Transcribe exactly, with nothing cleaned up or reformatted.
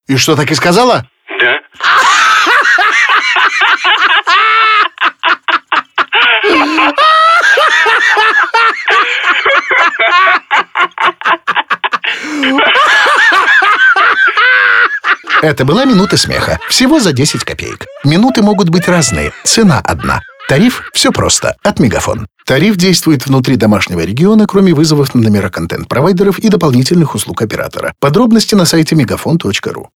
И что, так и сказала? Да. Это была минута смеха. Всего за десять копеек. Минуты могут быть разные. Цена одна. Тариф – все просто. От Мегафон. Тариф действует внутри домашнего региона, кроме вызовов на номера контент-провайдеров и дополнительных услуг оператора. Подробности на сайте мегафон точка ру.